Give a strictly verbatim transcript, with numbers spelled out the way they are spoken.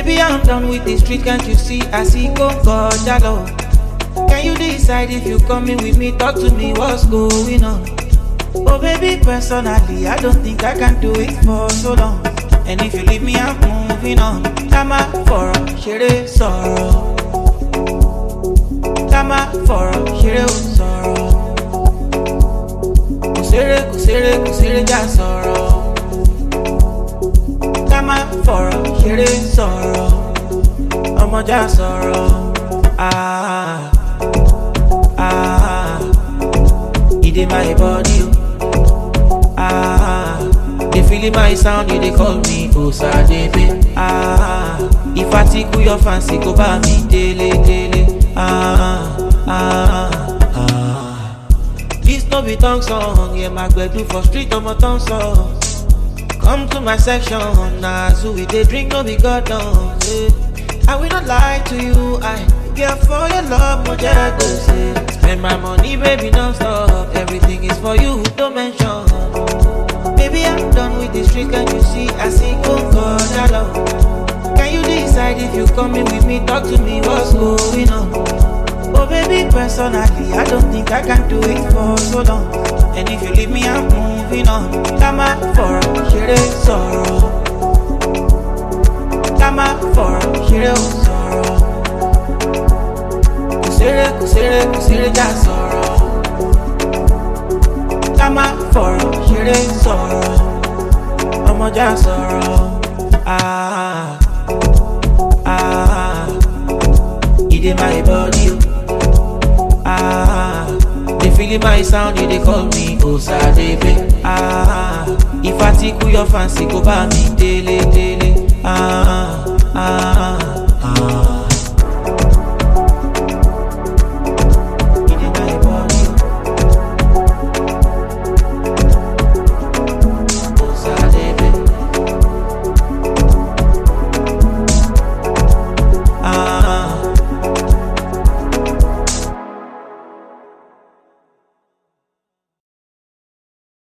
Baby, I'm done with the street, can't you see? I see go go jalo. Can you decide if you coming with me? Talk to me, what's going on? Oh baby, personally, I don't think I can do it for so long. And if you leave me, I'm moving on. Tama for a shire sorrow. Tama for a shire sorrow. Kusere, kusere, kusere, ja sorrow. Tama for a shire sorrow. Omo ja sorrow. Ah, ah, it in my body. Ah, they feeling my sound, you they call me Osadebe. Ah, if I tickle your fancy, go by me daily, daily. Ah, ah, ah. This no be tongue song, yeah, my do for street on my tongue song. Come to my section, nah, so we they drink, no be God done. Yeah. I will not lie to you, I care for your love, moja go say. Spend my money, baby, non-stop. Everything is for you, don't mention. Baby, I'm done with the street, can't you see? I see go go jalo. Can you decide if you coming with me? Talk to me, what's going on? Oh baby, personally, I don't think I can do it for so long. And if you leave me, I'm moving on. Tama for a shire sorrow. Tama for a shire sorrow. Kusere, kusere, kusere, ja sorrow. Tama for a shire sorrow. Omo ja sorrow. Ah, ah, it in my body. Ah, they feeling my sound, you they call me Osadebe. Ah, if I tickle your fancy, go by me daily, daily. Ah, ah.